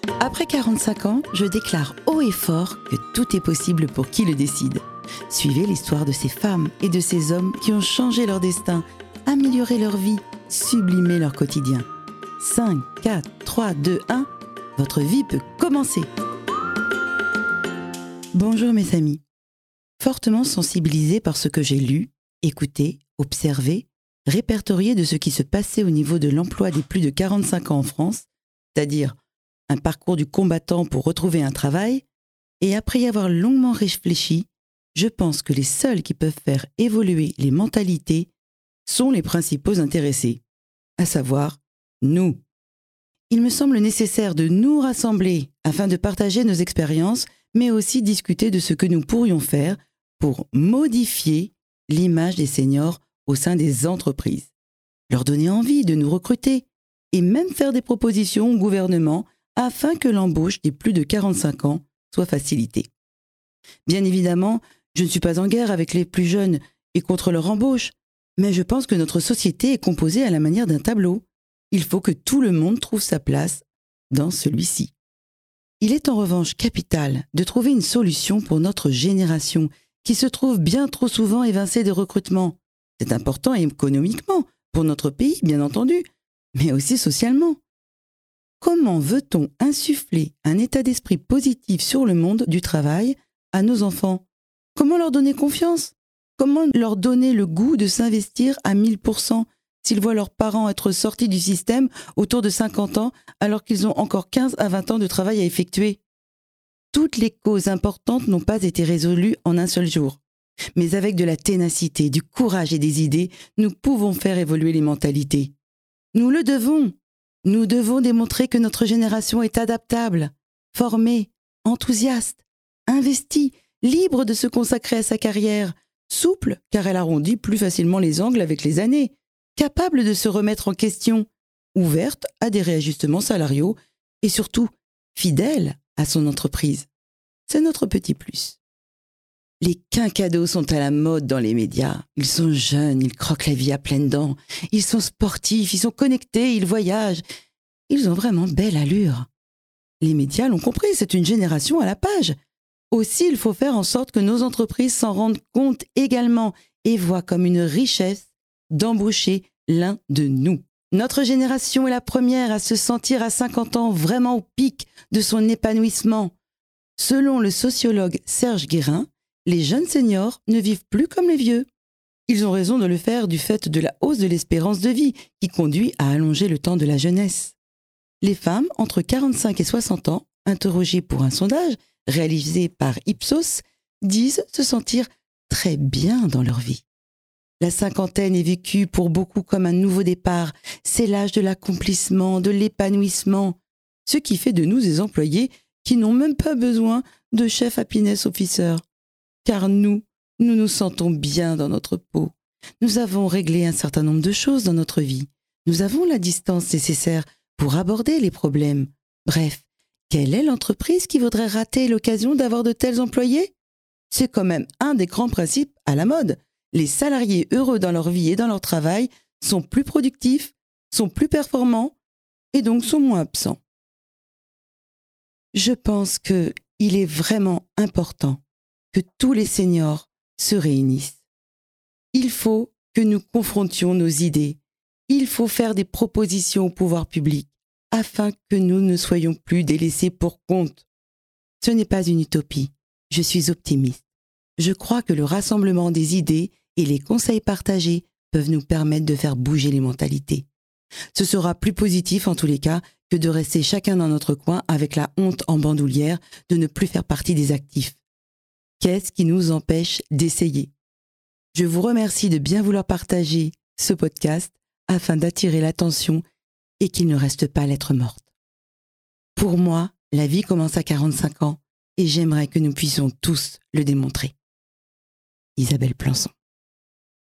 Après 45 ans, je déclare haut et fort que tout est possible pour qui le décide. Suivez l'histoire de ces femmes et de ces hommes qui ont changé leur destin, amélioré leur vie, sublimé leur quotidien. 5, 4, 3, 2, 1, votre vie peut commencer. Bonjour mes amis. Fortement sensibilisée par ce que j'ai lu, écouté, observé, répertorié de ce qui se passait au niveau de l'emploi des plus de 45 ans en France, c'est-à-dire un parcours du combattant pour retrouver un travail, et après y avoir longuement réfléchi, je pense que les seuls qui peuvent faire évoluer les mentalités sont les principaux intéressés, à savoir nous. Il me semble nécessaire de nous rassembler afin de partager nos expériences, mais aussi discuter de ce que nous pourrions faire pour modifier l'image des seniors au sein des entreprises, leur donner envie de nous recruter et même faire des propositions au gouvernement afin que l'embauche des plus de 45 ans soit facilitée. Bien évidemment, je ne suis pas en guerre avec les plus jeunes et contre leur embauche, mais je pense que notre société est composée à la manière d'un tableau. Il faut que tout le monde trouve sa place dans celui-ci. Il est en revanche capital de trouver une solution pour notre génération qui se trouve bien trop souvent évincée des recrutements. C'est important économiquement, pour notre pays bien entendu, mais aussi socialement. Comment veut-on insuffler un état d'esprit positif sur le monde du travail à nos enfants? Comment leur donner confiance? Comment leur donner le goût de s'investir à 1000% s'ils voient leurs parents être sortis du système autour de 50 ans alors qu'ils ont encore 15 à 20 ans de travail à effectuer? Toutes les causes importantes n'ont pas été résolues en un seul jour. Mais avec de la ténacité, du courage et des idées, nous pouvons faire évoluer les mentalités. Nous le devons. Nous devons démontrer que notre génération est adaptable, formée, enthousiaste, investie, libre de se consacrer à sa carrière, souple car elle arrondit plus facilement les angles avec les années, capable de se remettre en question, ouverte à des réajustements salariaux et surtout fidèle à son entreprise. C'est notre petit plus. Les quinquados sont à la mode dans les médias. Ils sont jeunes, ils croquent la vie à pleines dents. Ils sont sportifs, ils sont connectés, ils voyagent. Ils ont vraiment belle allure. Les médias l'ont compris, c'est une génération à la page. Aussi, il faut faire en sorte que nos entreprises s'en rendent compte également et voient comme une richesse d'embaucher l'un de nous. Notre génération est la première à se sentir à 50 ans vraiment au pic de son épanouissement. Selon le sociologue Serge Guérin, les jeunes seniors ne vivent plus comme les vieux. Ils ont raison de le faire du fait de la hausse de l'espérance de vie qui conduit à allonger le temps de la jeunesse. Les femmes entre 45 et 60 ans, interrogées pour un sondage réalisé par Ipsos, disent se sentir très bien dans leur vie. La cinquantaine est vécue pour beaucoup comme un nouveau départ. C'est l'âge de l'accomplissement, de l'épanouissement, ce qui fait de nous des employés qui n'ont même pas besoin de chef happiness officer. Car nous nous sentons bien dans notre peau. Nous avons réglé un certain nombre de choses dans notre vie. Nous avons la distance nécessaire pour aborder les problèmes. Bref, quelle est l'entreprise qui voudrait rater l'occasion d'avoir de tels employés? C'est quand même un des grands principes à la mode. Les salariés heureux dans leur vie et dans leur travail sont plus productifs, sont plus performants et donc sont moins absents. Je pense qu'il est vraiment important que tous les seniors se réunissent. Il faut que nous confrontions nos idées. Il faut faire des propositions au pouvoir public afin que nous ne soyons plus délaissés pour compte. Ce n'est pas une utopie. Je suis optimiste. Je crois que le rassemblement des idées et les conseils partagés peuvent nous permettre de faire bouger les mentalités. Ce sera plus positif en tous les cas que de rester chacun dans notre coin avec la honte en bandoulière de ne plus faire partie des actifs. Qu'est-ce qui nous empêche d'essayer? Je vous remercie de bien vouloir partager ce podcast afin d'attirer l'attention et qu'il ne reste pas lettre morte. Pour moi, la vie commence à 45 ans et j'aimerais que nous puissions tous le démontrer. Isabelle Plançon.